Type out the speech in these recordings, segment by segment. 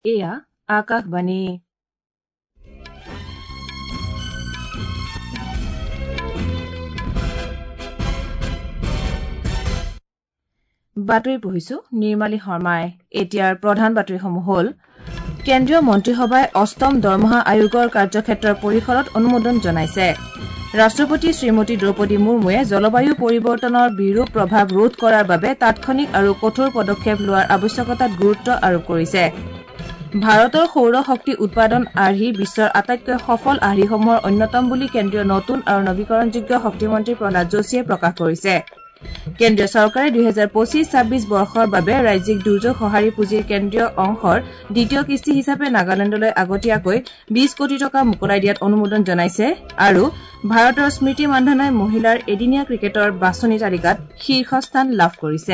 এয়া আকাশবাণী। বাতৰি পঢ়িছো নিৰ্মালী শৰ্মাই। এতিয়াৰ প্ৰধান বাতৰিসমূহ হ'ল কেন্দ্ৰীয় মন্ত্ৰীসভাই অষ্টম দৰমহা আয়োগৰ কাৰ্যক্ষেত্ৰৰ পৰিসৰত অনুমোদন জনাইছে। ৰাষ্ট্ৰপতি শ্ৰীমতী দ্ৰৌপদী মুৰ্মুৱে জলবায়ু পৰিৱৰ্তনৰ বিৰূপ প্ৰভাৱ ৰোধ কৰাৰ বাবে তাৎক্ষণিক আৰু কঠোৰ পদক্ষেপ লোৱাৰ আৱশ্যকতাত গুৰুত্ব আৰোপ কৰিছে। ভাৰতৰ সৌৰ শক্তি উৎপাদন আৰ্হি বিশ্বৰ আটাইতকৈ সফল আৰ্হিসমূহৰ অন্যতম বুলি কেন্দ্ৰীয় নতুন আৰু নৱীকৰণযোগ্য শক্তিমন্ত্ৰী প্ৰহ্লাদ যোশীয়ে প্ৰকাশ কৰিছে। কেন্দ্ৰীয় চৰকাৰে 2025-26 বৰ্ষৰ বাবে ৰাজ্যিক দুৰ্যোগ সঁহাৰি পুঁজিৰ কেন্দ্ৰীয় অংশৰ দ্বিতীয় কিস্তি হিচাপে নাগালেণ্ডলৈ আগতীয়াকৈ 20 কোটি টকা মোকলাই দিয়াত অনুমোদন জনাইছে আৰু ভাৰতৰ স্মৃতি মান্ধানাই মহিলাৰ এদিনীয়া ক্ৰিকেটৰ বাছনি তালিকাত শীৰ্ষস্থান লাভ কৰিছে।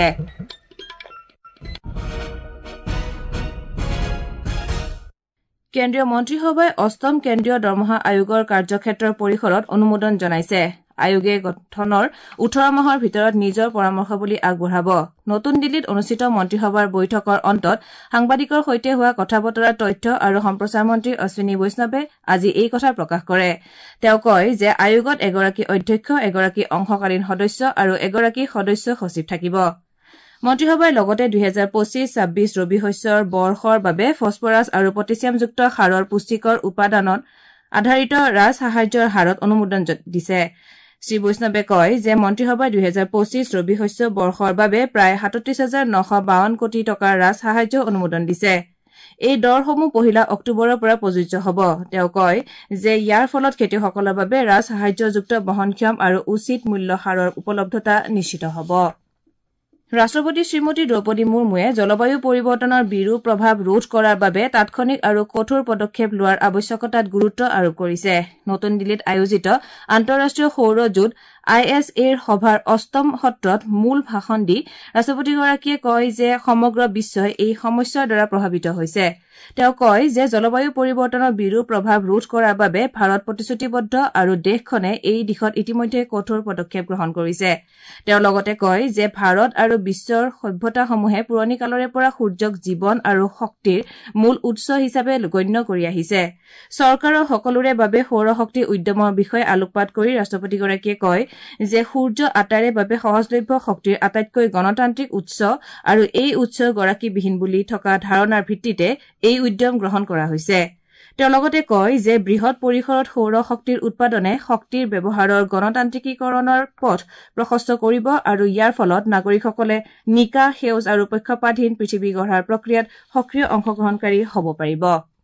কেন্দ্ৰীয় মন্ত্ৰীসভাই অষ্টম কেন্দ্ৰীয় দৰমহা আয়োগৰ কাৰ্যক্ষেত্ৰৰ পৰিসৰত অনুমোদন জনাইছে। আয়োগে গঠনৰ 18 মাহৰ ভিতৰত নিজৰ পৰামৰ্শাৱলী আগবঢ়াব। নতুন দিল্লীত অনুষ্ঠিত মন্ত্ৰীসভাৰ বৈঠকৰ অন্তত সাংবাদিকৰ সৈতে হোৱা কথা বতৰাত তথ্য আৰু সম্প্ৰচাৰ মন্ত্ৰী অশ্বিনী বৈষ্ণৱে আজি এই কথা প্ৰকাশ কৰে। তেওঁ কয় যে আয়োগত এগৰাকী অধ্যক্ষ, এগৰাকী অংশকালীন সদস্য আৰু এগৰাকী সদস্য সচিব থাকিব। মন্ত্ৰীসভাই লগতে 2025-26 ৰবি শস্যৰ বৰ্ষৰ বাবে ফছফৰাছ আৰু পটেছিয়ামযুক্ত সাৰৰ পুষ্টিকৰ উপাদানত আধাৰিত ৰাজসাহায্যৰ হাৰত অনুমোদন দিছে। শ্ৰীবৈষ্ণৱে কয় যে মন্ত্ৰীসভাই 2025 ৰবি শস্য বৰ্ষৰ বাবে প্ৰায় 37,952 কোটি টকাৰ ৰাজসাহায্য অনুমোদন দিছে। এই দৰসমূহ 1 অক্টোবৰৰ পৰা প্ৰযোজ্য হ'ব। তেওঁ কয় যে ইয়াৰ ফলত খেতিয়কসকলৰ বাবে ৰাজসাহায্যযুক্ত বহনক্ষম আৰু উচিত মূল্য সাৰৰ উপলব্ধতা নিশ্চিত হ'ব। ৰাষ্ট্ৰপতি শ্ৰীমতী দ্ৰৌপদী মুৰ্মুৱে জলবায়ু পৰিৱৰ্তনৰ বিৰূপ প্ৰভাৱ ৰোধ কৰাৰ বাবে তাৎক্ষণিক আৰু কঠোৰ পদক্ষেপ লোৱাৰ আৱশ্যকতাত গুৰুত্ব আৰোপ কৰিছে। নতুন দিল্লীত আয়োজিত আন্তঃৰাষ্ট্ৰীয় সৌৰ জোঁট ISAৰ সভাৰ অষ্টম সত্ৰত মূল ভাষণ দি ৰাষ্ট্ৰপতিগৰাকীয়ে কয় যে সমগ্ৰ বিশ্বই এই সমস্যাৰ দ্বাৰা প্ৰভাৱিত হৈছে। তেওঁ কয় যে জলবায়ু পৰিৱৰ্তনৰ বিৰূপ প্ৰভাৱ ৰোধ কৰাৰ বাবে ভাৰত প্ৰতিশ্ৰুতিবদ্ধ আৰু দেশখনে এই দিশত ইতিমধ্যে কঠোৰ পদক্ষেপ গ্ৰহণ কৰিছে। তেওঁ লগতে কয় যে ভাৰত আৰু বিশ্বৰ সভ্যতাসমূহে পুৰণি কালৰে পৰা সূৰ্যক জীৱন আৰু শক্তিৰ মূল উৎস হিচাপে গণ্য কৰি আহিছে। চৰকাৰৰ সকলোৰে বাবে সৌৰ শক্তি উদ্যমৰ বিষয়ে আলোকপাত কৰি ৰাষ্ট্ৰপতিগৰাকীয়ে কয় যে সূৰ্য আটাইৰে বাবে সহজলভ্য শক্তিৰ আটাইতকৈ গণতান্ত্ৰিক উৎস আৰু এই উৎস গৰাকীবিহীন বুলি থকা ধাৰণাৰ ভিত্তিতে এই উদ্যম গ্ৰহণ কৰা হৈছে। তেওঁ লগতে কয় যে বৃহৎ পৰিসৰত সৌৰ শক্তিৰ উৎপাদনে শক্তিৰ ব্যৱহাৰৰ গণতান্ত্ৰিকীকৰণৰ পথ প্ৰশস্ত কৰিব আৰু ইয়াৰ ফলত নাগৰিকসকলে নিকা, সেউজ আৰু পক্ষপাতহীন পৃথিৱী গঢ়াৰ প্ৰক্ৰিয়াত সক্ৰিয় অংশগ্ৰহণকাৰী হ'ব পাৰিব।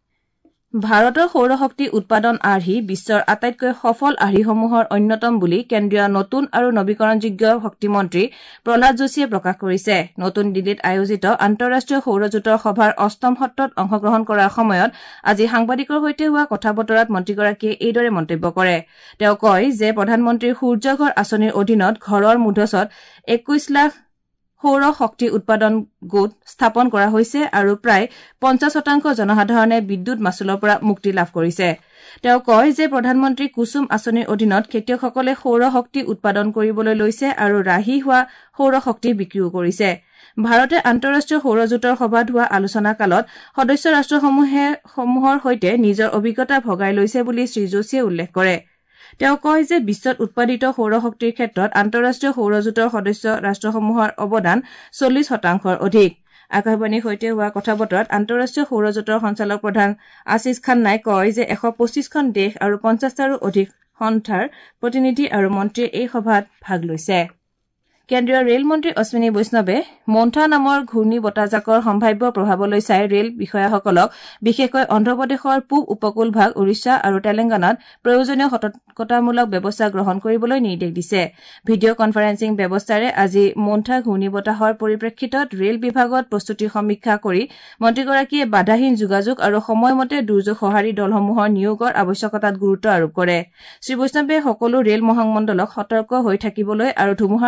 ভাৰতৰ সৌৰ শক্তি উৎপাদন আৰ্হি বিশ্বৰ আটাইতকৈ সফল আৰ্হিসমূহৰ অন্যতম বুলি কেন্দ্ৰীয় নতুন আৰু নৱীকৰণযোগ্য শক্তিমন্ত্ৰী প্ৰহ্লাদ যোশীয়ে প্ৰকাশ কৰিছে। নতুন দিল্লীত আয়োজিত আন্তঃৰাষ্ট্ৰীয় সৌৰ জোঁটৰ সভাৰ অষ্টম সত্ৰত অংশগ্ৰহণ কৰাৰ সময়ত আজি সাংবাদিকৰ সৈতে হোৱা কথা বতৰাত মন্ত্ৰীগৰাকীয়ে এইদৰে মন্তব্য কৰে। তেওঁ কয় যে প্ৰধানমন্ত্ৰীৰ সূৰ্য ঘৰ আঁচনিৰ অধীনত ঘৰৰ মূধচত 21 লাখ সৌৰ শক্তি উৎপাদন গোট স্থাপন কৰা হৈছে আৰু প্ৰায় 50% জনসাধাৰণে বিদ্যুৎ মাচুলৰ পৰা মুক্তি লাভ কৰিছে। তেওঁ কয় যে প্ৰধানমন্ত্ৰী কুসুম আঁচনিৰ অধীনত খেতিয়কসকলে সৌৰ শক্তি উৎপাদন কৰিবলৈ লৈছে আৰু ৰাহি হোৱা সৌৰ শক্তি বিক্ৰীও কৰিছে। ভাৰতে আন্তঃৰাষ্ট্ৰীয় সৌৰ জোঁটৰ সভাত হোৱা আলোচনা কালত সদস্য ৰাষ্ট্ৰসমূহৰ সৈতে নিজৰ অভিজ্ঞতা ভগাই লৈছে বুলি শ্ৰীযোশীয়ে উল্লেখ কৰে। তেওঁ কয় যে বিশ্বত উৎপাদিত সৌৰ শক্তিৰ ক্ষেত্ৰত আন্তঃৰাষ্ট্ৰীয় সৌৰ জোঁটৰ সদস্য ৰাষ্ট্ৰসমূহৰ অৱদান 40% অধিক। আকাশবাণীৰ সৈতে হোৱা কথা বতৰাত আন্তঃৰাষ্ট্ৰীয় সৌৰ জোঁটৰ সঞ্চালক প্ৰধান আশিষ খান্নাই কয় যে 125খন দেশ আৰু 50টাৰো অধিক সংস্থাৰ প্ৰতিনিধি আৰু মন্ত্ৰীয়ে এই সভাত ভাগ লৈছে। কেন্দ্ৰীয় ৰেল মন্ত্ৰী অশ্বিনী বৈষ্ণৱে মন্থা নামৰ ঘূৰ্ণী বতাহজাকৰ সম্ভাৱ্য প্ৰভাৱলৈ চাই ৰেল বিষয়াসকলক বিশেষকৈ অন্ধ্ৰপ্ৰদেশৰ পূব উপকূল ভাগ, ওড়িশা আৰু তেলেংগানাত প্ৰয়োজনীয় সতৰ্কতামূলক ব্যৱস্থা গ্ৰহণ কৰিবলৈ নিৰ্দেশ দিছে। ভিডিঅ' কনফাৰেন্সিং ব্যৱস্থাৰে আজি মন্থা ঘূৰ্ণী বতাহৰ পৰিপ্ৰেক্ষিতত ৰেল বিভাগত প্ৰস্তুতিৰ সমীক্ষা কৰি মন্ত্ৰীগৰাকীয়ে বাধাহীন যোগাযোগ আৰু সময়মতে দুৰ্যোগ সঁহাৰি দলসমূহৰ নিয়োগৰ আৱশ্যকতাত গুৰুত্ব আৰোপ কৰে। শ্ৰীবৈষ্ণৱে সকলো ৰেল মহামণ্ডলক সতৰ্ক হৈ থাকিবলৈ আৰু ধুমুহাৰ পাছত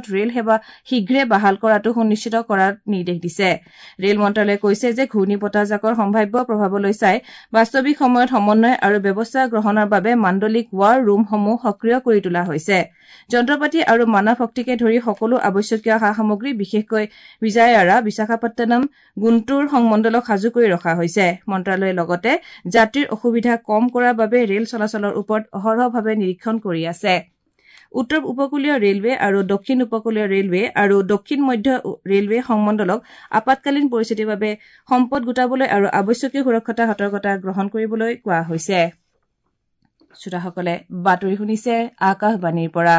ৰেল সেৱা শীঘ্ৰে বাহাল কৰাটো সুনিশ্চিত কৰাৰ নিৰ্দেশ দিছে ৰেল মন্ত্ৰালয়ে কৈছে যে ঘূৰ্ণী বতাহজাকৰ সম্ভাৱ্য প্ৰভাৱলৈ চাই বাস্তৱিক সময়ত সমন্বয় আৰু ব্যৱস্থা গ্ৰহণৰ বাবে মাণ্ডলিক ৱাৰ ৰুমসমূহ সক্ৰিয় কৰি তোলা হৈছে যন্ত্ৰপাতি আৰু মানৱ শক্তিকে ধৰি সকলো আৱশ্যকীয় সা-সামগ্ৰী বিশেষকৈ বিজয়াৱাড়া বিশাখাপট্টনম গুণ্টুৰ সংমণ্ডলক সাজু কৰি ৰখা হৈছে মন্ত্ৰালয়ে লগতে যাত্ৰীৰ অসুবিধা কম কৰাৰ বাবে ৰেল চলাচলৰ ওপৰত অহৰহভাৱে নিৰীক্ষণ কৰি আছে উত্তৰ উপকূলীয় ৰেলৱে আৰু দক্ষিণ উপকূলীয় ৰেলৱে আৰু দক্ষিণ মধ্য ৰেলৱে সংমণ্ডলক আপতকালীন পৰিস্থিতিৰ বাবে সম্পদ গোটাবলৈ আৰু আৱশ্যকীয় সুৰক্ষা সতৰ্কতা গ্ৰহণ কৰিবলৈ কোৱা হৈছে শ্ৰোতাসকলে বাতৰি শুনিছে আকাশবাণীৰ পৰা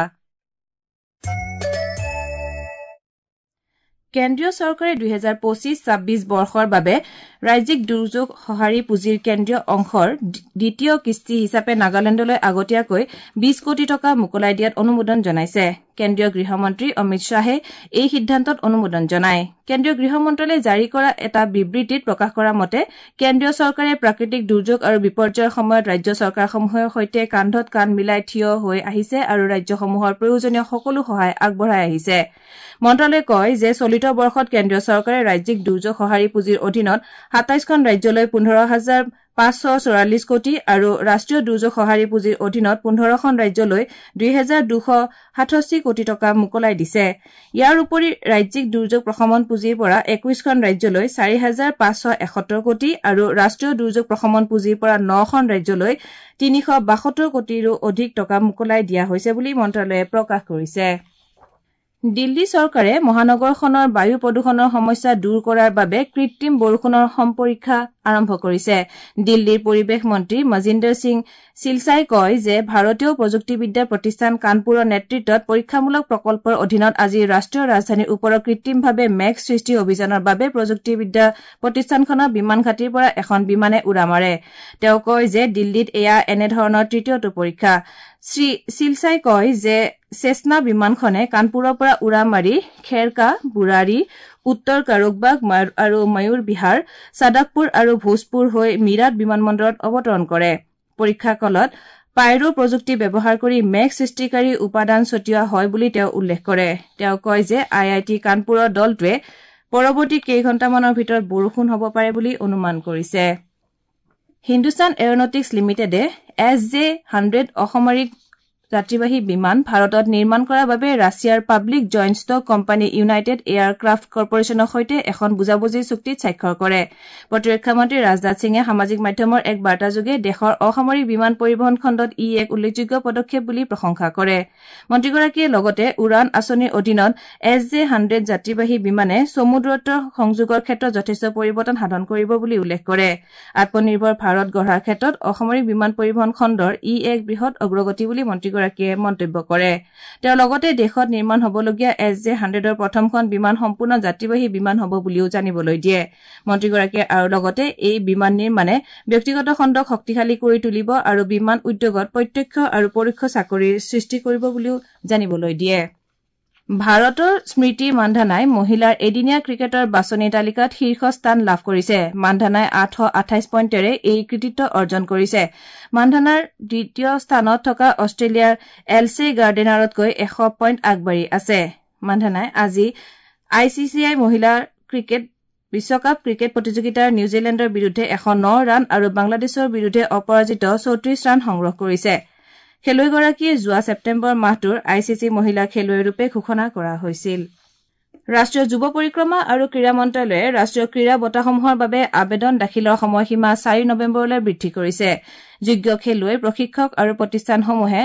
কেন্দ্ৰীয় চৰকাৰে 2025-26 বৰ্ষৰ বাবে ৰাজ্যিক দুৰ্যোগ সঁহাৰি পুঁজিৰ কেন্দ্ৰীয় অংশৰ দ্বিতীয় কিস্তি হিচাপে নাগালেণ্ডলৈ আগতীয়াকৈ 20 কোটি টকা মোকলাই দিয়াত অনুমোদন জনাইছে কেন্দ্ৰীয় গৃহমন্ত্ৰী অমিত শ্বাহে এই সিদ্ধান্তত অনুমোদন জনায় কেন্দ্ৰীয় গৃহ মন্ত্ৰালয়ে জাৰি কৰা এটা বিবৃতিত প্ৰকাশ কৰা মতে কেন্দ্ৰীয় চৰকাৰে প্ৰাকৃতিক দুৰ্যোগ আৰু বিপৰ্যয়ৰ সময়ত ৰাজ্য চৰকাৰসমূহৰ সৈতে কান্ধত কান্ধ মিলাই থিয় হৈ আহিছে আৰু ৰাজ্যসমূহৰ প্ৰয়োজনীয় সকলো সহায় আগবঢ়াই আহিছে মন্ত্ৰালয়ে কয় যে চলিত বৰ্ষত কেন্দ্ৰীয় চৰকাৰে ৰাজ্যিক দুৰ্যোগ সঁহাৰি পুঁজিৰ অধীনত 27খন ৰাজ্যলৈ 15,544 কোটি আৰু ৰাষ্ট্ৰীয় দুৰ্যোগ সঁহাৰি পুঁজিৰ অধীনত 15খন ৰাজ্যলৈ 2,267 কোটি টকা মোকলাই দিছে ইয়াৰ উপৰি ৰাজ্যিক দুৰ্যোগ প্ৰশমন পুঁজিৰ পৰা 21খন ৰাজ্যলৈ 4,571 কোটি আৰু ৰাষ্ট্ৰীয় দুৰ্যোগ প্ৰশমন পুঁজিৰ পৰা 9খন ৰাজ্যলৈ 372 কোটিৰো অধিক টকা মোকলাই দিয়া হৈছে বুলি মন্ত্ৰালয়ে প্ৰকাশ কৰিছে দিল্লী চৰকাৰে মহানগৰখনৰ বায়ু প্ৰদূষণৰ সমস্যা দূৰ কৰাৰ বাবে কৃত্ৰিম বৰষুণৰ সম্পৰীক্ষা আৰম্ভ কৰিছে দিল্লীৰ পৰিৱেশ মন্ত্ৰী মজিন্দৰ সিং সিলচাই কয় যে ভাৰতীয় প্ৰযুক্তিবিদ্যা প্ৰতিষ্ঠান কানপুৰৰ নেতৃত্বত পৰীক্ষামূলক প্ৰকল্পৰ অধীনত আজি ৰাষ্ট্ৰীয় ৰাজধানীৰ ওপৰত কৃত্ৰিমভাৱে মেঘ সৃষ্টি অভিযানৰ বাবে প্ৰযুক্তিবিদ্যা প্ৰতিষ্ঠানখনৰ বিমান ঘাটিৰ পৰা এখন বিমানে উৰা মাৰে তেওঁ কয় যে দিল্লীত এয়া এনেধৰণৰ তৃতীয়টো পৰীক্ষা শ্ৰী সিলচাই কয় যে চেছনা বিমানখনে কানপুৰৰ পৰা উৰা মাৰি খেৰকা বুৰাৰী উত্তৰ কাৰোকবাগ আৰু ময়ূৰ বিহাৰ সাদকপুৰ আৰু ভোজপুৰ হৈ মিৰাট বিমানবন্দৰত অৱতৰণ কৰে পৰীক্ষা কালত পাইৰো প্ৰযুক্তি ব্যৱহাৰ কৰি মেঘ সৃষ্টিকাৰী উপাদান ছটিওৱা হয় বুলি তেওঁ উল্লেখ কৰে তেওঁ কয় যে IIT কানপুৰৰ দলটোৱে পৰৱৰ্তী কেইঘণ্টামানৰ ভিতৰত বৰষুণ হ'ব পাৰে বুলি অনুমান কৰিছে হিন্দুস্তান এৰোনটিক্স লিমিটেডে SJ-100 অসামৰিক যাত্ৰীবাহী বিমান ভাৰতত নিৰ্মাণ কৰাৰ বাবে ৰাছিয়াৰ public joint stock company United aircraft কৰ্পোৰেচনৰ সৈতে এখন বুজাবুজিৰ চুক্তিত স্বাক্ষৰ কৰে প্ৰতিৰক্ষা মন্ত্ৰী ৰাজনাথ সিঙে সামাজিক মাধ্যমৰ এক বাৰ্তাযোগে দেশৰ অসামৰিক বিমান পৰিবহণ খণ্ডত ই এক উল্লেখযোগ্য পদক্ষেপ বুলি প্ৰশংসা কৰে মন্ত্ৰীগৰাকীয়ে লগতে উড়ান আঁচনিৰ অধীনত SJ-100 যাত্ৰীবাহী বিমানে চমু দূৰত্বৰ সংযোগৰ ক্ষেত্ৰত যথেষ্ট পৰিৱৰ্তন সাধন কৰিব বুলি উল্লেখ কৰে আত্মনিৰ্ভৰ ভাৰত গঢ়াৰ ক্ষেত্ৰত অসামৰিক বিমান পৰিবহণ খণ্ডৰ ই এক বৃহৎ অগ্ৰগতি বুলি মন্ত্ৰীগৰাকীয়ে মন্তব্য কৰে তেওঁ লগতে দেশত নিৰ্মাণ হ'বলগীয়া SJ-100ৰ প্ৰথমখন বিমান সম্পূৰ্ণ যাত্ৰীবাহী বিমান হ'ব বুলিও জানিবলৈ দিয়ে মন্ত্ৰীগৰাকীয়ে আৰু লগতে এই বিমান নিৰ্মাণে ব্যক্তিগত খণ্ডক শক্তিশালী কৰি তুলিব আৰু বিমান উদ্যোগত প্ৰত্যক্ষ আৰু পৰোক্ষ চাকৰিৰ সৃষ্টি কৰিব বুলিও জানিবলৈ দিয়ে ভাৰতৰ স্মৃতি মান্ধানাই মহিলাৰ এদিনীয়া ক্ৰিকেটৰ বাছনি তালিকাত শীৰ্ষ স্থান লাভ কৰিছে মান্ধানাই 828 পইণ্টেৰে এই কৃতিত্ব অৰ্জন কৰিছে মান্ধানাৰ দ্বিতীয় স্থানত থকা অষ্ট্ৰেলিয়াৰ এলছে গাৰ্ডেনাৰতকৈ 100 পইণ্ট আগবাঢ়ি আছে মান্ধানাই আজি ICCI মহিলা ক্ৰিকেট বিশ্বকাপ ক্ৰিকেট প্ৰতিযোগিতাৰ নিউজিলেণ্ডৰ বিৰুদ্ধে 109 ৰান আৰু বাংলাদেশৰ বিৰুদ্ধে অপৰাজিত 34 ৰান সংগ্ৰহ কৰিছে খেলুৱৈগৰাকীয়ে যোৱা ছেপ্টেম্বৰ মাহটোৰ ICC মহিলা খেলুৱৈ ৰূপে ঘোষণা কৰা হৈছিল ৰাষ্ট্ৰীয় যুৱ পৰিক্ৰমা আৰু ক্ৰীড়া মন্ত্ৰালয়ে ৰাষ্ট্ৰীয় ক্ৰীড়া বঁটাসমূহৰ বাবে আবেদন দাখিলৰ সময়সীমা 4 নৱেম্বৰলৈ বৃদ্ধি কৰিছে যোগ্য খেলুৱৈ প্ৰশিক্ষক আৰু প্ৰতিষ্ঠানসমূহে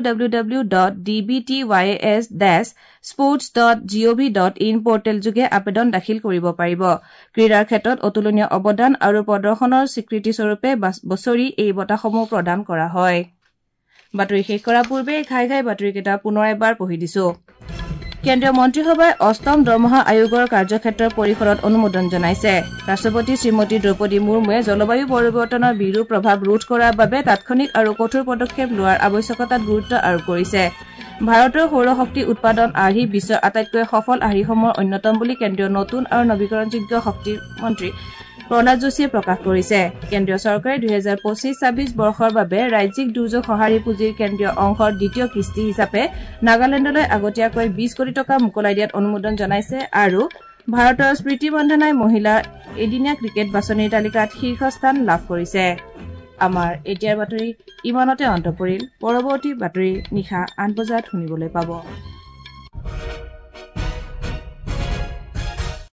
www.dbtys-sports.gov.in পৰ্টেল যোগে আবেদন দাখিল কৰিব পাৰিব ক্ৰীড়াৰ ক্ষেত্ৰত অতুলনীয় অৱদান আৰু প্ৰদৰ্শনৰ স্বীকৃতি স্বৰূপে বছৰি এই বঁটাসমূহ প্ৰদান কৰা হয় বাতৰি শেষ কৰাৰ পূৰ্বে ঘাই বাতৰিকেইটা পুনৰ এবাৰ পঢ়ি দিছো কেন্দ্ৰীয় মন্ত্ৰীসভাই অষ্টম দৰমহা আয়োগৰ কাৰ্যক্ষেত্ৰৰ পৰিসৰত অনুমোদন জনাইছে ৰাষ্ট্ৰপতি শ্ৰীমতী দ্ৰৌপদী মুৰ্মুৱে জলবায়ু পৰিৱৰ্তনৰ বিৰূপ প্ৰভাৱ ৰোধ কৰাৰ বাবে তাৎক্ষণিক আৰু কঠোৰ পদক্ষেপ লোৱাৰ আৱশ্যকতাত গুৰুত্ব আৰোপ কৰিছে ভাৰতৰ সৌৰশক্তি উৎপাদন আৰ্হি বিশ্বৰ আটাইতকৈ সফল আৰ্হিসমূহৰ অন্যতম বুলি কেন্দ্ৰীয় নতুন আৰু নৱীকৰণযোগ্য শক্তি মন্ত্ৰী প্ৰহ্লাদ যোশীয়ে প্ৰকাশ কৰিছে। কেন্দ্ৰীয় চৰকাৰে 2025-26 বৰ্ষৰ বাবে ৰাজ্যিক দুৰ্যোগ সঁহাৰি পুঁজিৰ কেন্দ্ৰীয় অংশৰ দ্বিতীয় কিস্তি হিচাপে নাগালেণ্ডলৈ আগতীয়াকৈ 20 কোটি টকা মোকলাই দিয়াত অনুমোদন জনাইছে আৰু ভাৰতৰ স্মৃতি মন্ধানাই মহিলাৰ এদিনীয়া ক্ৰিকেট বাছনিৰ তালিকাত শীৰ্ষস্থান লাভ কৰিছে। আমাৰ এতিয়াৰ বাতৰি ইমানতে অন্ত পৰিল। পৰৱৰ্তী বাতৰি নিশা 8 বজাত শুনিবলৈ পাব।